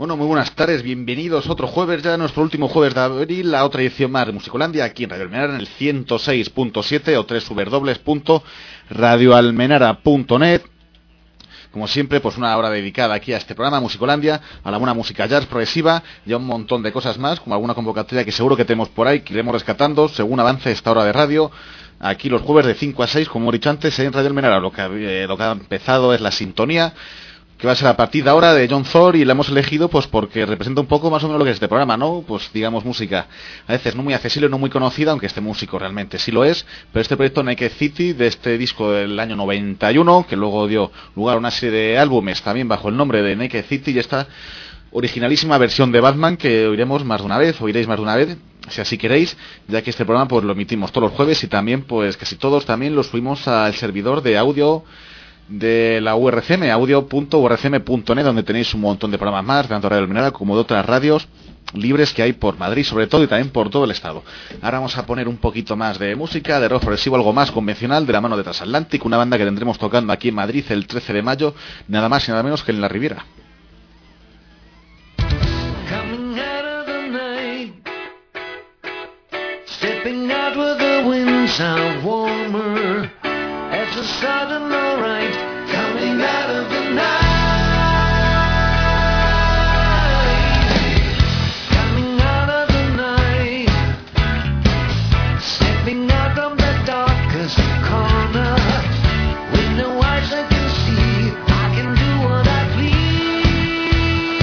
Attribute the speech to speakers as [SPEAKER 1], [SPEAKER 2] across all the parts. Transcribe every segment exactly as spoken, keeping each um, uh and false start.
[SPEAKER 1] Bueno, muy buenas tardes, bienvenidos otro jueves, ya nuestro último jueves de abril, a otra edición más de Musicolandia, aquí en Radio Almenara, en el ciento seis punto siete o doble u doble u doble u punto radio almenara punto net. Como siempre, pues una hora dedicada aquí a este programa, Musicolandia, a la buena música jazz progresiva y a un montón de cosas más, como alguna convocatoria que seguro que tenemos por ahí, que iremos rescatando según avance esta hora de radio. Aquí los jueves de cinco a seis, como he dicho antes, en Radio Almenara. Lo que, eh, lo que ha empezado es la sintonía, que va a ser a partir de ahora, de John Thor, y la hemos elegido pues porque representa un poco más o menos lo que es este programa, ¿no? Pues digamos música a veces no muy accesible, no muy conocida, aunque este músico realmente sí lo es, pero este proyecto Naked City, de este disco del año noventa y uno, que luego dio lugar a una serie de álbumes también bajo el nombre de Naked City, y esta originalísima versión de Batman que oiremos más de una vez, oiréis más de una vez, si así queréis, ya que este programa pues lo emitimos todos los jueves y también pues casi todos también los subimos al servidor de audio de la U R C M, audio punto u r c m punto net, donde tenéis un montón de programas más, tanto Radio Almenara como de otras radios libres que hay por Madrid, sobre todo, y también por todo el estado. Ahora vamos a poner un poquito más de música, de rock progresivo, algo más convencional, de la mano de Transatlantic, una banda que tendremos tocando aquí en Madrid el trece de mayo, nada más y nada menos que en la Riviera.
[SPEAKER 2] Stepping out where the winds are warmer, as the sudden light coming out of the night, coming out of the night, stepping out from the darkest corner, with no eyes that can see, I can do what I please.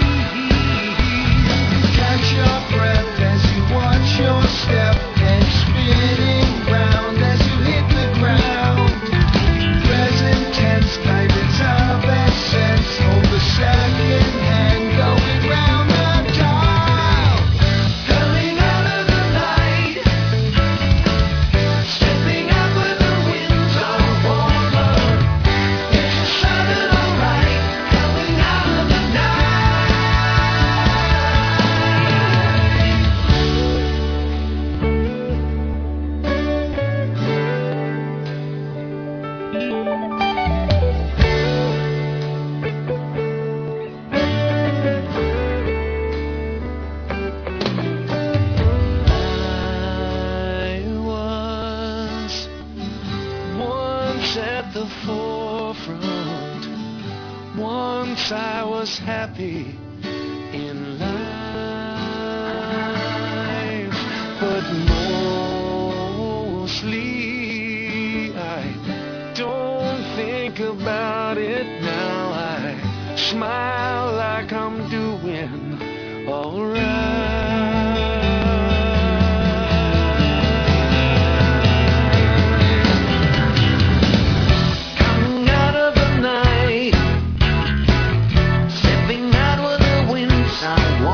[SPEAKER 2] Catch your breath as you watch your step and spinning round as you hit the ground. Present tense, time is of essence. Hold the second hand going round the dial. Coming out of the night, stepping out where the winds are warmer. It's a sudden alright, coming out of the at the forefront. Once I was happy in life, but mostly I don't think about it now. I smile like I'm doing alright. I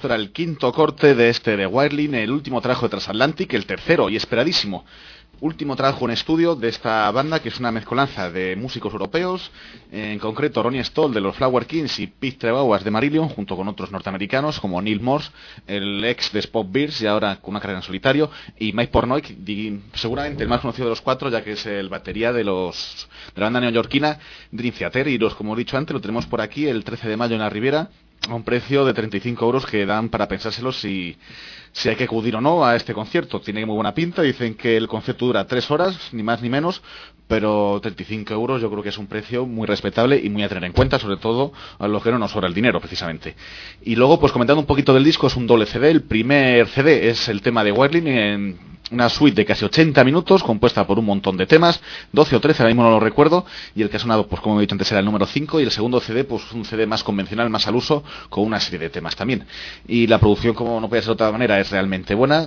[SPEAKER 1] esto era el quinto corte de este de Wirelin, el último trabajo de Transatlantic, el tercero y esperadísimo último trabajo en estudio de esta banda, que es una mezcolanza de músicos europeos, en concreto Ronnie Stoll de los Flower Kings y Pete Trebois de Marillion, junto con otros norteamericanos como Neil Morse, el ex de Spot Bears y ahora con una carrera en solitario, y Mike Portnoy, seguramente el más conocido de los cuatro, ya que es el batería de los de la banda neoyorquina Dream Theater. Y los, como he dicho antes, lo tenemos por aquí el trece de mayo en la Riviera, a un precio de treinta y cinco euros, que dan para pensárselo si, si hay que acudir o no a este concierto. Tiene muy buena pinta, dicen que el concierto dura tres horas, ni más ni menos, pero treinta y cinco euros yo creo que es un precio muy respetable y muy a tener en cuenta, sobre todo a los que no nos sobra el dinero, precisamente. Y luego, pues comentando un poquito del disco, es un doble C D. El primer C D es el tema de Wirelin, en una suite de casi ochenta minutos, compuesta por un montón de temas, doce o trece, ahora mismo no lo recuerdo, y el que ha sonado, pues como he dicho antes, era el número cinco, y el segundo C D, pues un C D más convencional, más al uso, con una serie de temas también. Y la producción, como no puede ser de otra manera, es realmente buena,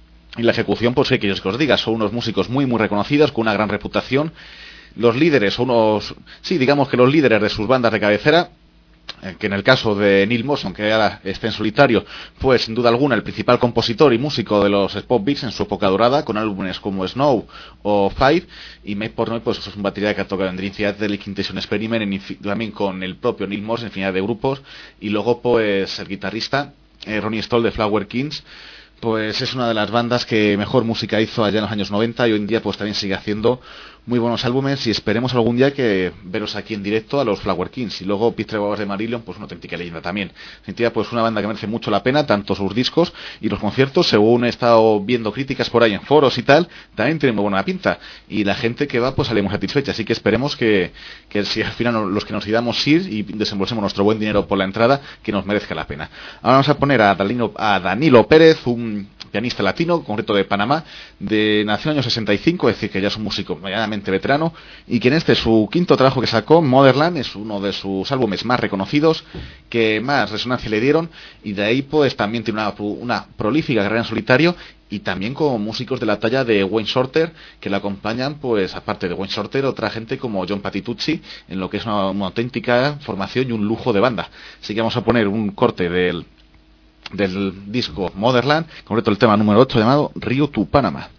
[SPEAKER 1] y la ejecución, pues qué quieres que os diga, son unos músicos muy muy reconocidos, con una gran reputación. Los líderes son unos, sí, digamos que los líderes de sus bandas de cabecera, que en el caso de Neil Morse, aunque ahora esté en solitario, fue sin duda alguna el principal compositor y músico de los Spot Beats en su época dorada, con álbumes como Snow o Five, y Mike Portnoy, pues eso es un batería que ha tocado en Dream Theater, Lick Intention Experiment, en, también con el propio Neil Morse en infinidad de grupos, y luego pues el guitarrista eh, Ronnie Stoll de Flower Kings, pues es una de las bandas que mejor música hizo allá en los años noventa, y hoy en día pues también sigue haciendo muy buenos álbumes, y esperemos algún día que veros aquí en directo a los Flower Kings. Y luego Pete Trebois de Marillion, pues una auténtica leyenda también. En definitiva, pues una banda que merece mucho la pena, tanto sus discos y los conciertos, según he estado viendo críticas por ahí en foros y tal, también tienen muy buena pinta, y la gente que va pues sale muy satisfecha, así que esperemos que, que si al final los que nos ideamos ir y desembolsemos nuestro buen dinero por la entrada, que nos merezca la pena. Ahora vamos a poner a Danilo, a Danilo Pérez, un pianista latino, concreto de Panamá, de nació en el año sesenta y cinco, es decir, que ya es un músico medianamente veterano, y que en este, su quinto trabajo que sacó, Motherland, es uno de sus álbumes más reconocidos, que más resonancia le dieron, y de ahí pues también tiene una, una prolífica carrera en solitario, y también con músicos de la talla de Wayne Shorter, que le acompañan, pues aparte de Wayne Shorter, otra gente como John Patitucci, en lo que es una, una auténtica formación y un lujo de banda. Así que vamos a poner un corte del del disco Motherland, en concreto el tema número ocho, llamado Rio to Panama.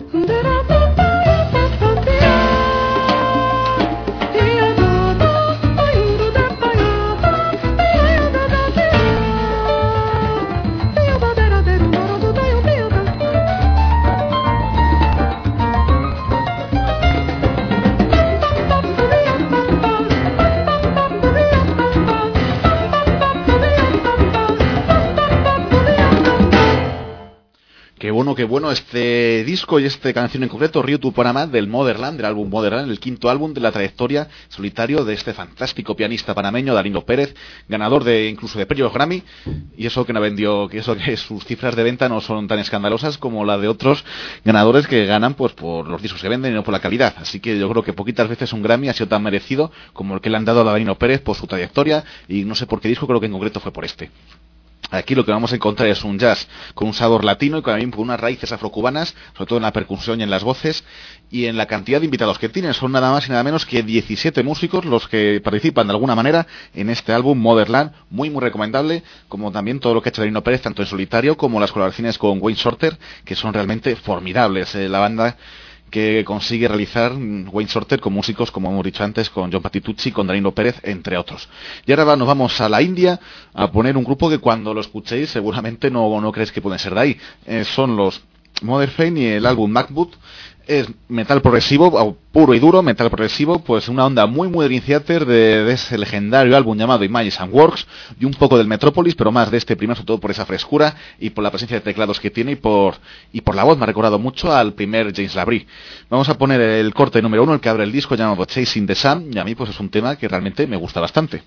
[SPEAKER 1] Qué bueno, qué bueno este disco y esta canción en concreto, Río Tu Panamá, del Motherland, del álbum Motherland, el quinto álbum de la trayectoria solitario de este fantástico pianista panameño, Danilo Pérez, ganador de incluso de premios Grammy, y eso que no vendió, que eso que sus cifras de venta no son tan escandalosas como la de otros ganadores que ganan pues por los discos que venden y no por la calidad. Así que yo creo que poquitas veces un Grammy ha sido tan merecido como el que le han dado a Danilo Pérez por su trayectoria, y no sé por qué disco, creo que en concreto fue por este. Aquí lo que vamos a encontrar es un jazz con un sabor latino y también con unas raíces afrocubanas, sobre todo en la percusión y en las voces, y en la cantidad de invitados que tienen. Son nada más y nada menos que diecisiete músicos los que participan de alguna manera en este álbum Motherland, muy muy recomendable, como también todo lo que ha hecho Danilo Pérez, tanto en solitario como las colaboraciones con Wayne Shorter, que son realmente formidables. Eh, la banda que consigue realizar Wayne Shorter con músicos, como hemos dicho antes, con John Patitucci, con Danilo Pérez, entre otros. Y ahora nos vamos a la India a poner un grupo que cuando lo escuchéis seguramente no, no creéis que pueden ser de ahí. Eh, son los Motherfane y el álbum Macbook. Es metal progresivo, puro y duro, metal progresivo, pues una onda muy muy Dream Theater de, de ese legendario álbum llamado Images and Works, y un poco del Metropolis, pero más de este primero, sobre todo por esa frescura y por la presencia de teclados que tiene y por y por la voz. Me ha recordado mucho al primer James Labrie. Vamos a poner el corte número uno, el que abre el disco, llamado Chasing the Sun, y a mí pues es un tema que realmente me gusta bastante.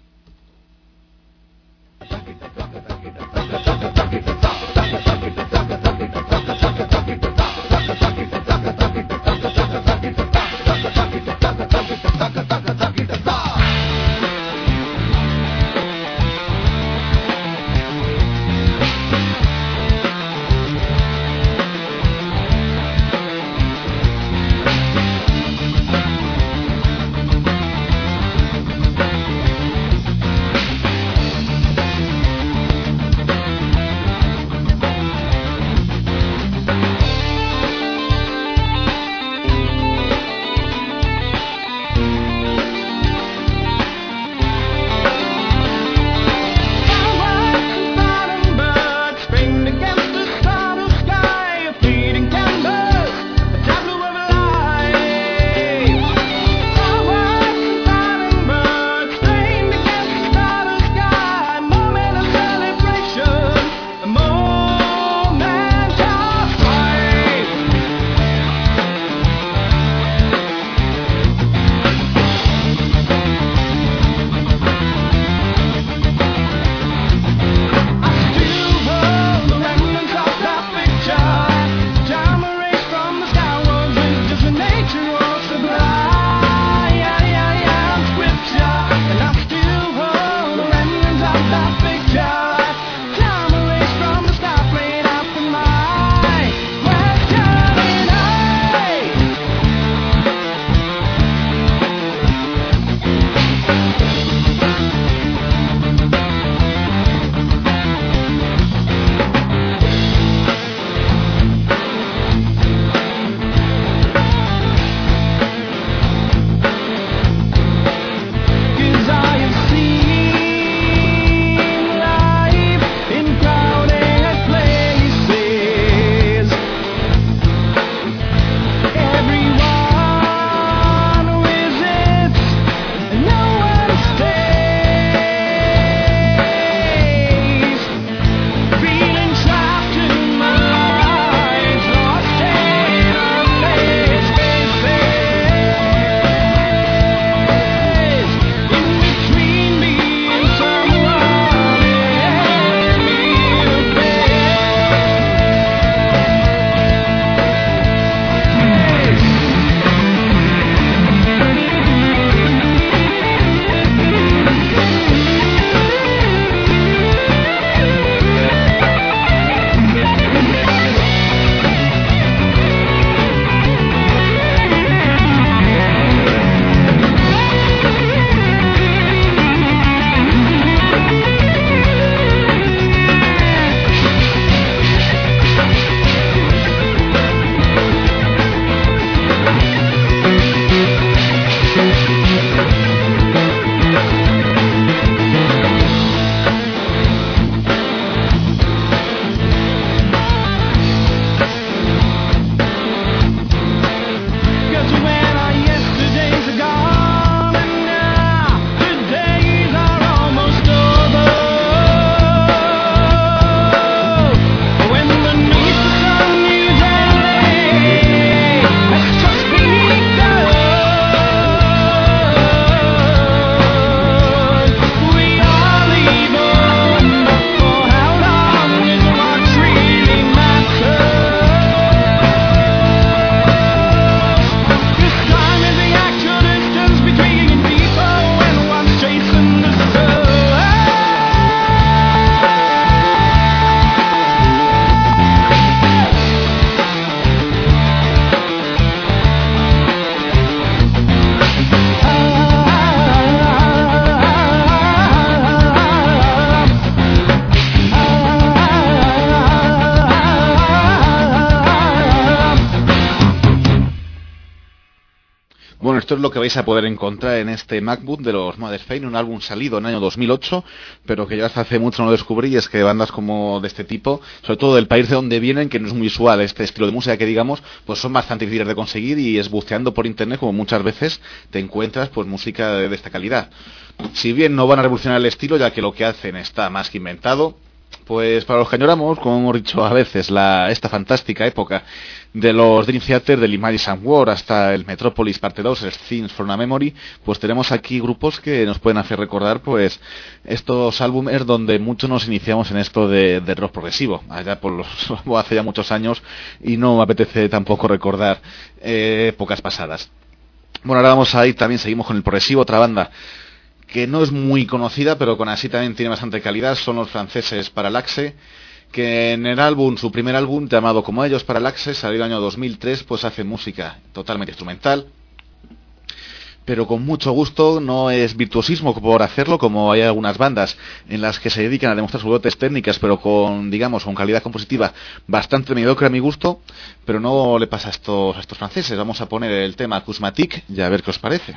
[SPEAKER 1] Bueno, esto es lo que vais a poder encontrar en este MacBook de los Mother Fame, un álbum salido en el año dos mil ocho, pero que yo hasta hace mucho no descubrí, y es que bandas como de este tipo, sobre todo del país de donde vienen, que no es muy usual este estilo de música que digamos, pues son bastante difíciles de conseguir, y es buceando por internet como muchas veces te encuentras pues música de, de esta calidad. Si bien no van a revolucionar el estilo, ya que lo que hacen está más que inventado, pues para los que añoramos, como hemos dicho a veces, la, esta fantástica época de los Dream Theater, del Imagine War hasta el Metropolis parte dos, el Things from a Memory, pues tenemos aquí grupos que nos pueden hacer recordar pues estos álbumes donde muchos nos iniciamos en esto de, de rock progresivo, allá por los, hace ya muchos años, y no me apetece tampoco recordar eh, épocas pasadas. Bueno, ahora vamos a ir, también seguimos con el progresivo, otra banda que no es muy conocida, pero con así también tiene bastante calidad, son los franceses Parallaxe, que en el álbum, su primer álbum, llamado como ellos, Parallaxe, salió el año dos mil tres, pues hace música totalmente instrumental, pero con mucho gusto. No es virtuosismo por hacerlo, como hay algunas bandas en las que se dedican a demostrar sus dotes técnicas, pero con, digamos, con calidad compositiva bastante mediocre a mi gusto, pero no le pasa a estos, a estos franceses. Vamos a poner el tema Acousmatique y a ver qué os parece.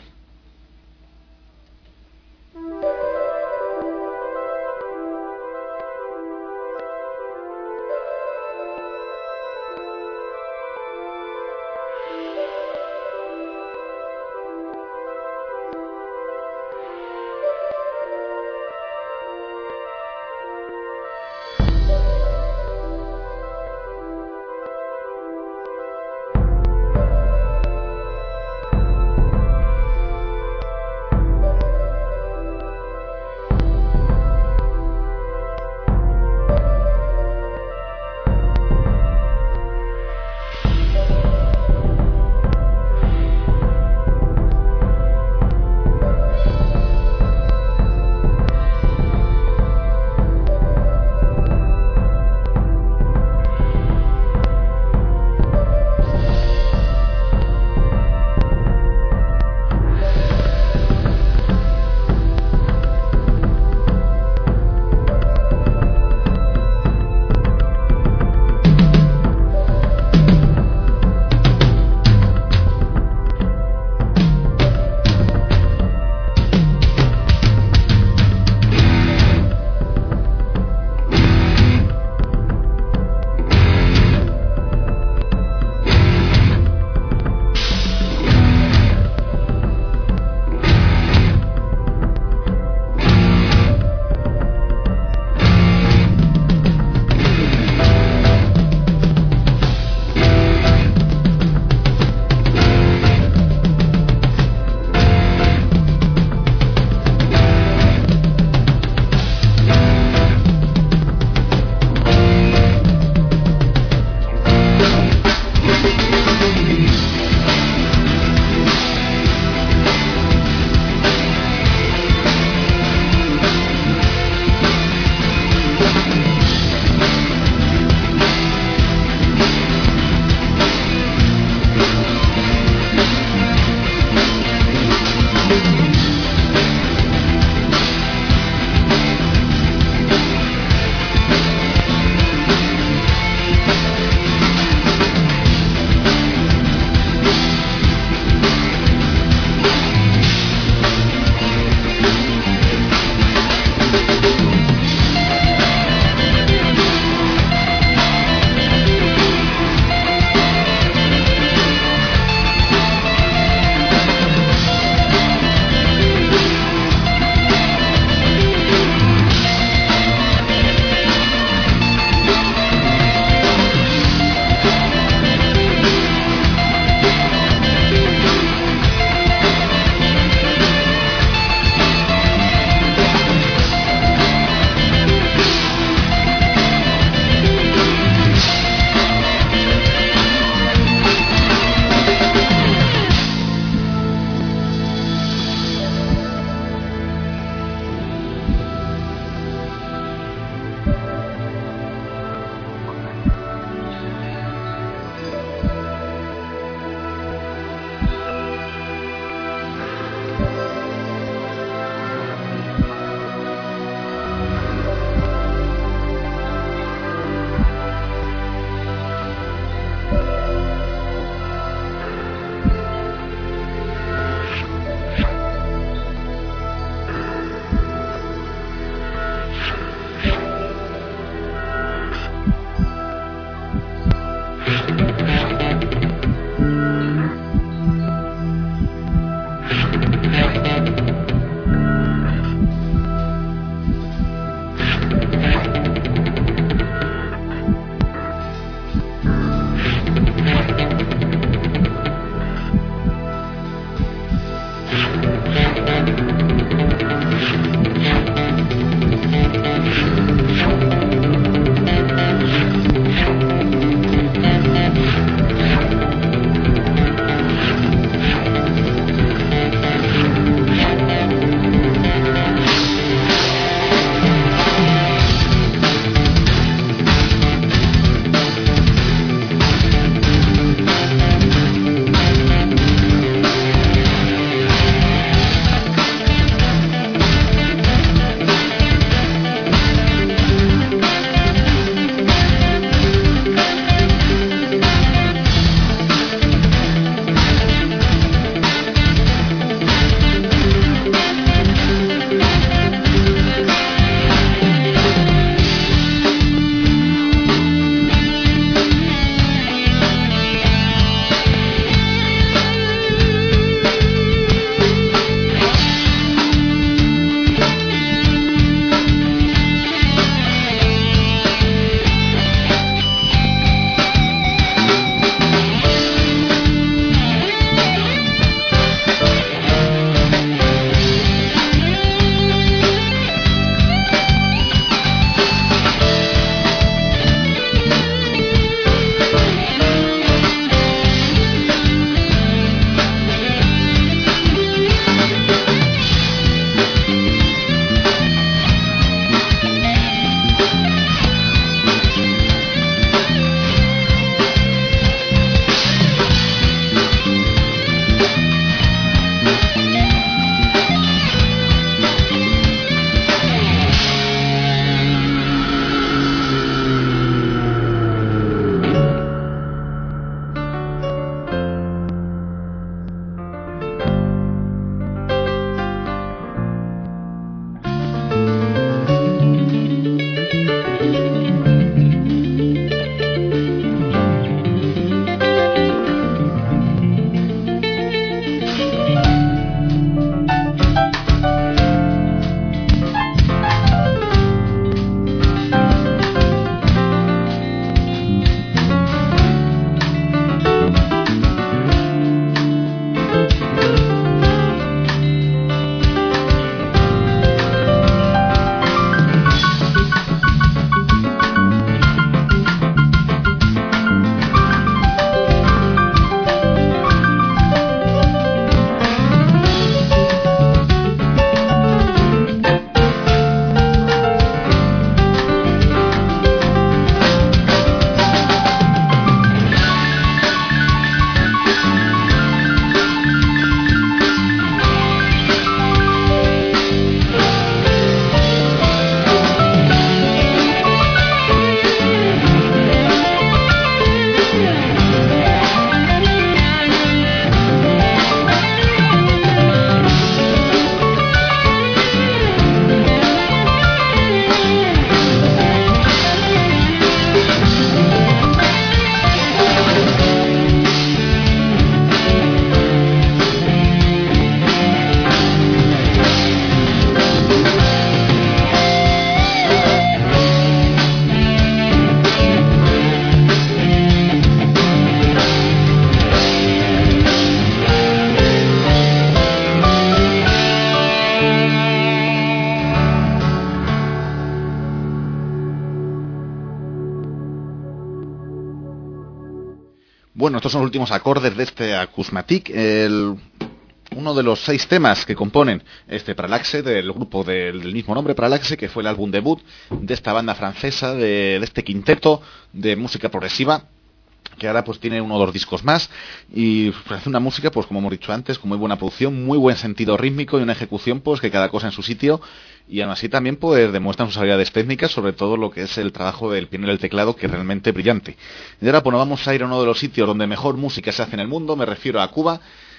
[SPEAKER 1] Bueno, estos son los últimos acordes de este Acousmatic, el... uno de los seis temas que componen este Parallaxe, del grupo del, del mismo nombre, Parallaxe, que fue el álbum debut de esta banda francesa, de, de este quinteto de música progresiva, que ahora pues tiene uno o dos discos más y pues, hace una música, pues como hemos dicho antes, con muy buena producción, muy buen sentido rítmico y una ejecución pues que cada cosa en su sitio, y aún así también pues demuestran sus habilidades técnicas, sobre todo lo que es el trabajo del piano y el teclado, que es realmente brillante. Y ahora pues nos vamos a ir a uno de los sitios donde mejor música se hace en el mundo, me refiero a Cuba.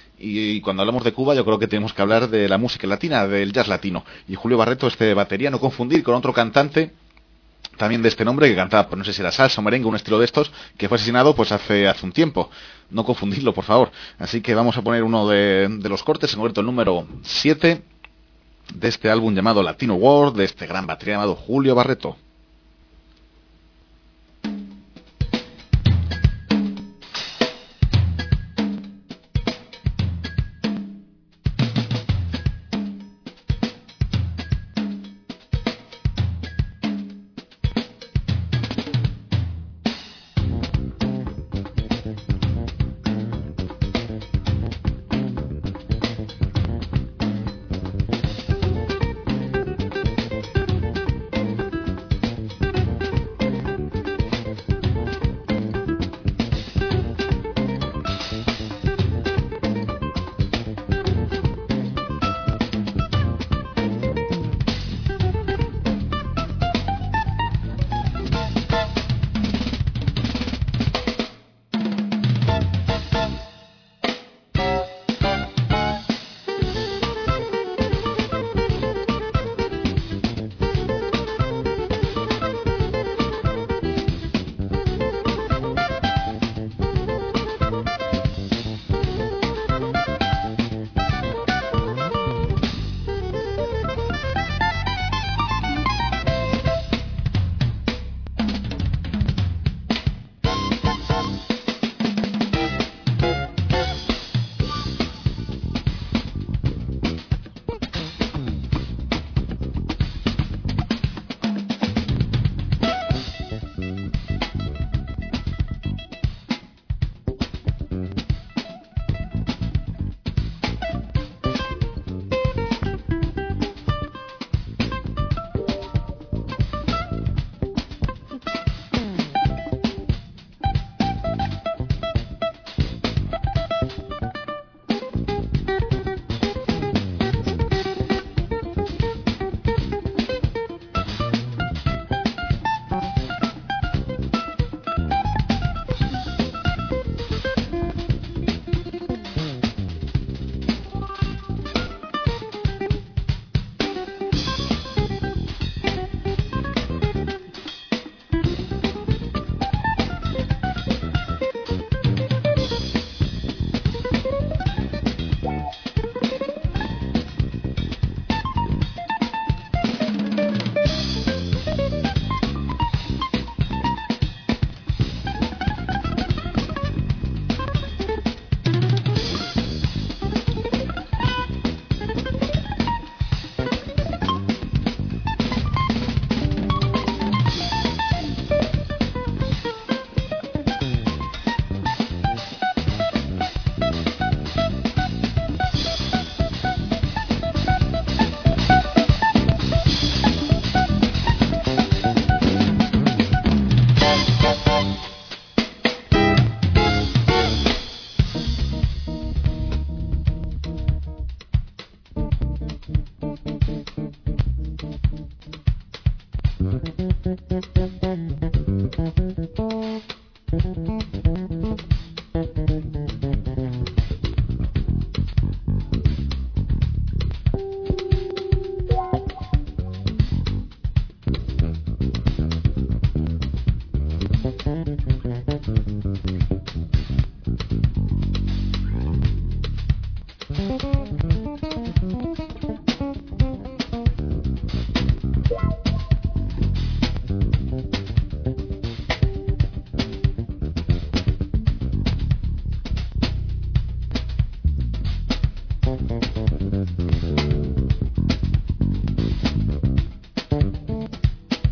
[SPEAKER 1] Y cuando hablamos de Cuba yo creo que tenemos que hablar de la música latina, del jazz latino. Y Julio Barreto, este batería, no confundir con otro cantante también de este nombre, que cantaba, pues no sé si era salsa o merengue, un estilo de estos, que fue asesinado pues hace hace un tiempo. No confundirlo, por favor. Así que vamos a poner uno de, de los cortes, en concreto el número siete de este álbum llamado Latino World, de este gran batería llamado Julio Barreto.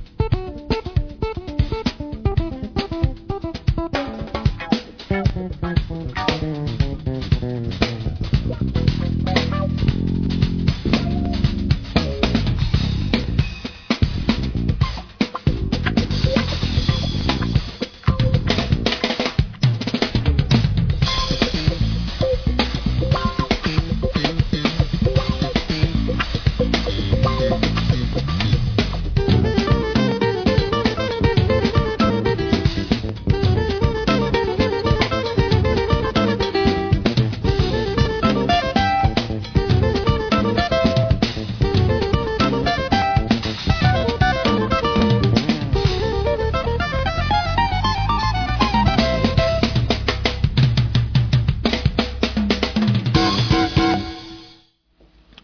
[SPEAKER 3] Thank you.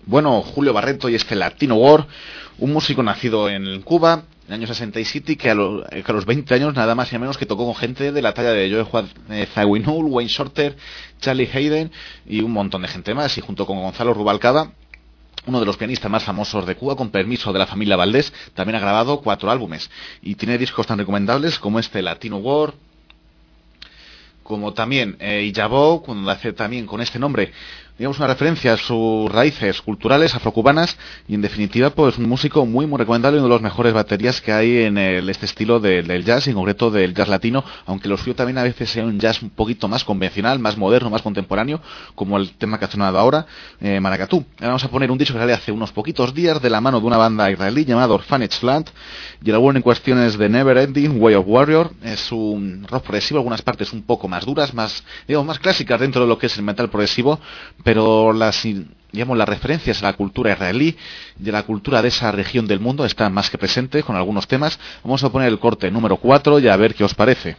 [SPEAKER 1] Bueno, Julio Barreto y este Latino War, un músico nacido en Cuba en el año sesenta y siete, que a, lo, que a los veinte años nada más y menos que tocó con gente de la talla de Joe Juan, eh, Zawinul, Wayne Shorter, Charlie Haden y un montón de gente más, y junto con Gonzalo Rubalcaba, uno de los pianistas más famosos de Cuba, con permiso de la familia Valdés, también ha grabado cuatro álbumes y tiene discos tan recomendables como este Latino War, como también eh, Iyabo, cuando hace también con este nombre, digamos, una referencia a sus raíces culturales afrocubanas, y en definitiva pues un músico muy muy recomendable, uno de los mejores baterías que hay en el, este estilo de, del jazz, en concreto del jazz latino, aunque lo suyo también a veces sea un jazz un poquito más convencional, más moderno, más contemporáneo, como el tema que ha sonado ahora, eh, Maracatú. Ahora vamos a poner un disco que sale hace unos poquitos días de la mano de una banda israelí llamada Orphanage Land, y el álbum en cuestión es The Never Ending Way of Warrior. Es un rock progresivo, algunas partes un poco más duras, más, digamos, más clásicas dentro de lo que es el metal progresivo, pero las, digamos, las referencias a la cultura israelí y a la cultura de esa región del mundo están más que presentes con algunos temas. Vamos a poner el corte número cuatro y a ver qué os parece.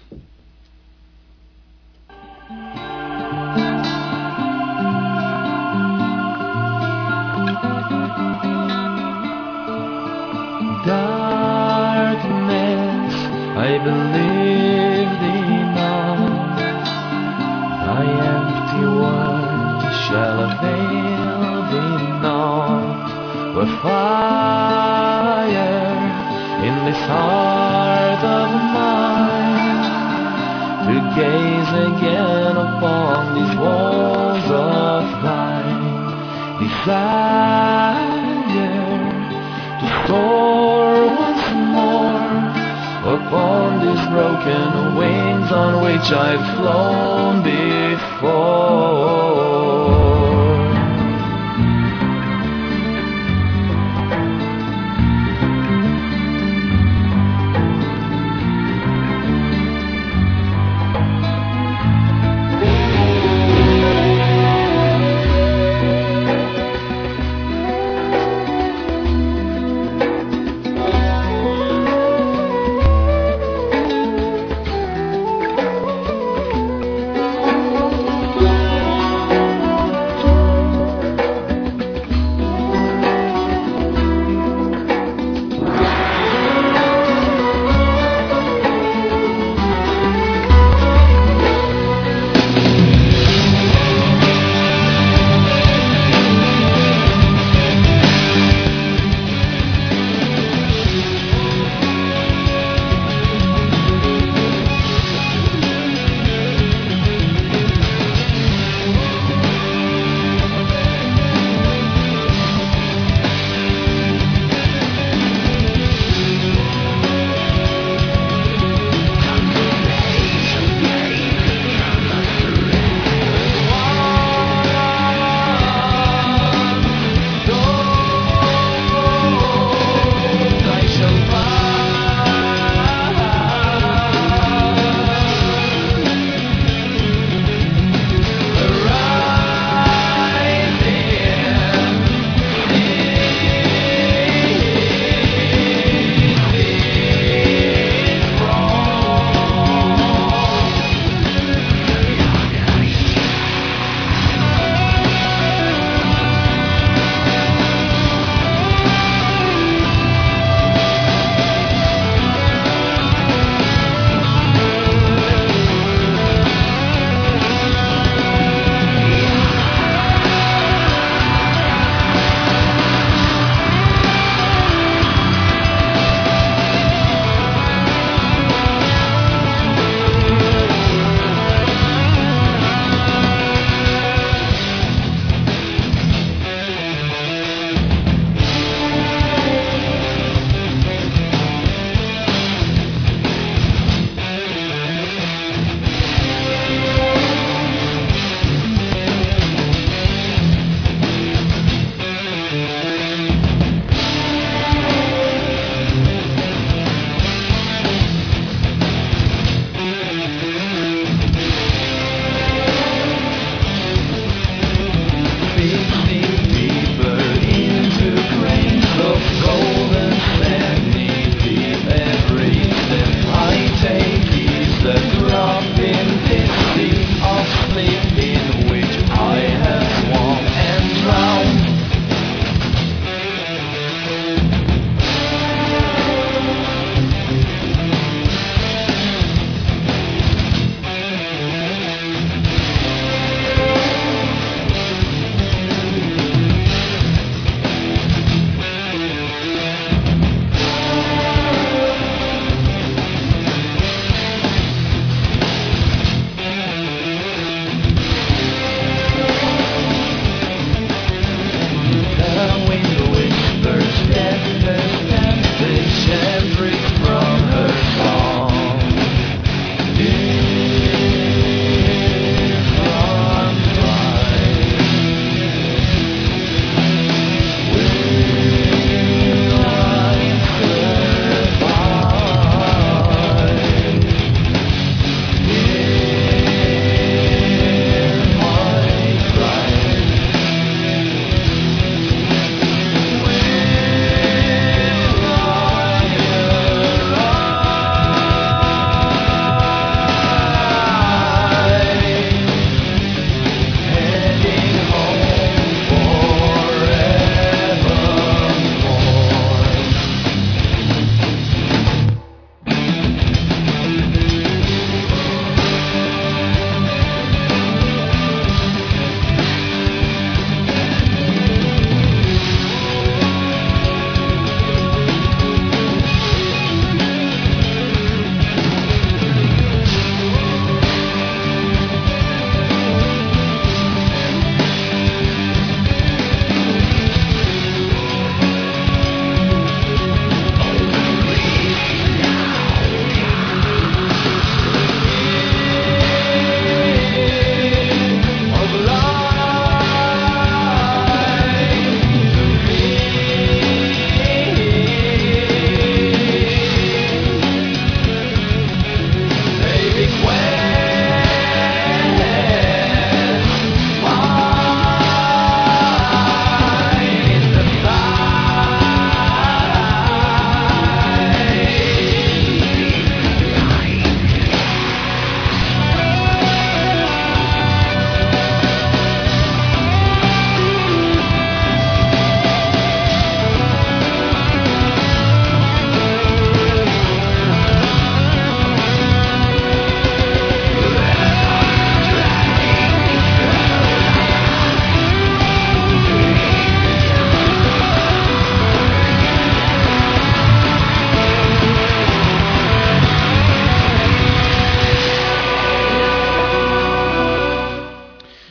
[SPEAKER 3] Darkness, I believed in all. My empty world shall avail thee not. With fire in this heart of mine, to gaze again upon these walls of thine. Desire to soar once more upon these broken wings on which I've flown before.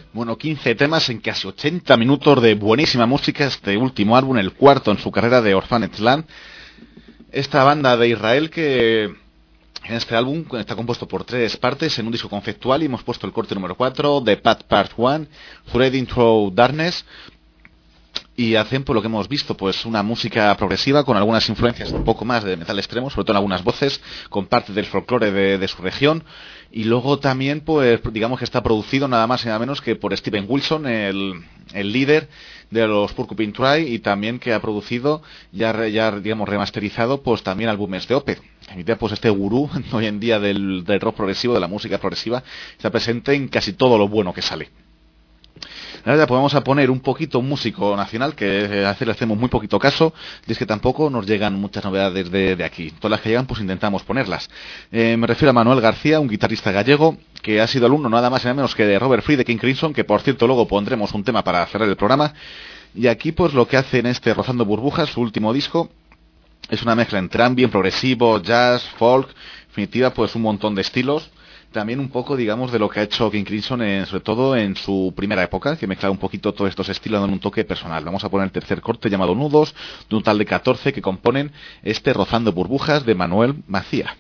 [SPEAKER 1] Bueno, quince temas en casi ochenta minutos de buenísima música. Este último álbum, el cuarto en su carrera de Orphanage Land. Esta banda de Israel que en este álbum está compuesto por tres partes en un disco conceptual y hemos puesto el corte número cuatro, The Path Part uno, Threading Through Darkness. Y hacen, por lo que hemos visto, pues una música progresiva con algunas influencias un poco más de metal extremo, sobre todo en algunas voces, con parte del folclore de, de su región. Y luego también, pues digamos que está producido nada más y nada menos que por Steven Wilson, el, el líder de los Porcupine Tree, y también que ha producido, ya, ya digamos remasterizado, pues también álbumes de Opeth. En mi idea, pues este gurú hoy en día del, del rock progresivo, de la música progresiva, está presente en casi todo lo bueno que sale. Ahora pues vamos a poner un poquito un músico nacional que a veces le hacemos muy poquito caso, y es que tampoco nos llegan muchas novedades de, de aquí. Todas las que llegan pues intentamos ponerlas. Eh, me refiero a Manuel García, un guitarrista gallego que ha sido alumno nada más y nada menos que de Robert Fried de King Crimson, que por cierto luego pondremos un tema para cerrar el programa. Y aquí pues lo que hace en este Rozando Burbujas, su último disco, es una mezcla entre ambient, progresivo, jazz, folk, en definitiva pues un montón de estilos. También un poco, digamos, de lo que ha hecho King Crimson, en, sobre todo en su primera época, que mezcla un poquito todos estos estilos dando un toque personal. Vamos a poner el tercer corte llamado Nudos, de un total de catorce que componen este Rozando Burbujas de Manuel Macía.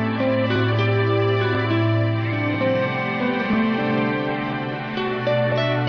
[SPEAKER 2] Thank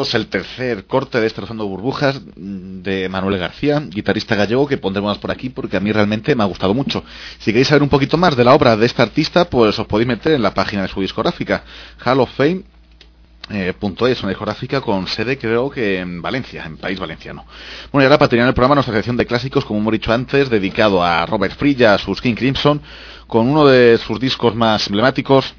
[SPEAKER 1] todos el tercer corte de este Rozando Burbujas de Manuel García, guitarrista gallego, que pondremos por aquí porque a mí realmente me ha gustado mucho. Si queréis saber un poquito más de la obra de este artista, pues os podéis meter en la página de su discográfica, Hall of Fame. Eh, punto es, una discográfica con sede creo que en Valencia, en país valenciano. Bueno, y ahora para terminar el programa, nuestra sección de clásicos, como hemos dicho antes, dedicado a Robert Fripp y a sus King Crimson, con uno de sus discos más emblemáticos,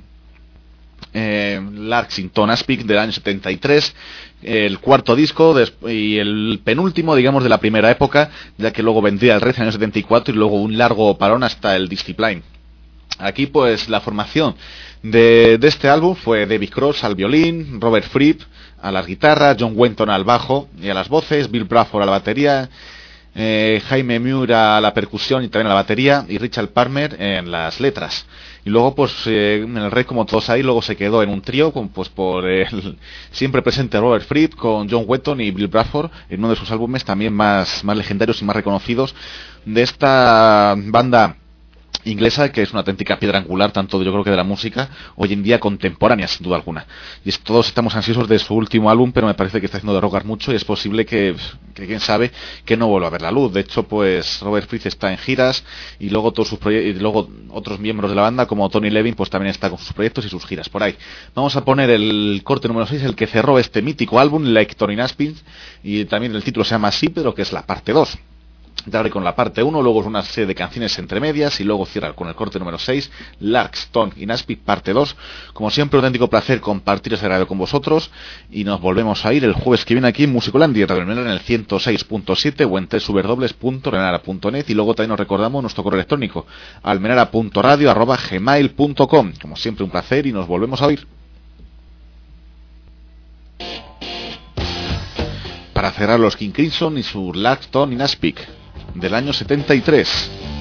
[SPEAKER 1] eh, Larks in Ton Aspic, del año setenta y tres, el cuarto disco y el penúltimo, digamos, de la primera época, ya que luego vendría el Red en el año setenta y cuatro y luego un largo parón hasta el Discipline. Aquí pues la formación de, de este álbum fue David Cross al violín, Robert Fripp a las guitarras, John Wetton al bajo y a las voces, Bill Bruford a la batería, eh, Jaime Muir a la percusión y también a la batería, y Richard Palmer en las letras. Y luego pues eh, en el Red, como todos ahí, luego se quedó en un trío con, pues por el siempre presente Robert Fripp con John Wetton y Bill Bruford en uno de sus álbumes también más, más legendarios y más reconocidos de esta banda inglesa, que es una auténtica piedra angular tanto yo creo que de la música hoy en día contemporánea, sin duda alguna. Y es, todos estamos ansiosos de su último álbum, pero me parece que está haciendo de rogar mucho y es posible que, que quién sabe, que no vuelva a ver la luz. De hecho, pues Robert Fripp está en giras y luego todos sus proyectos, y luego otros miembros de la banda como Tony Levin pues también está con sus proyectos y sus giras por ahí. Vamos a poner el corte número seis, el que cerró este mítico álbum, Like Tony Aspin, y también el título se llama así, pero que es la parte dos. Darle con la parte uno, luego una serie de canciones entre medias y luego cierra con el corte número seis, Larks, Ton y Aspic, parte dos. Como siempre, un auténtico placer compartir ese radio con vosotros y nos volvemos a ir el jueves que viene aquí en Musicolandia, Radio Almenara en el ciento seis punto siete o en doble u doble u doble u punto almenara punto net, y luego también nos recordamos nuestro correo electrónico, almenara punto radio arroba gmail punto com. Como siempre, un placer y nos volvemos a oír. Para cerrar, los King Crimson y su Larks, Ton y Aspic del año setenta y tres.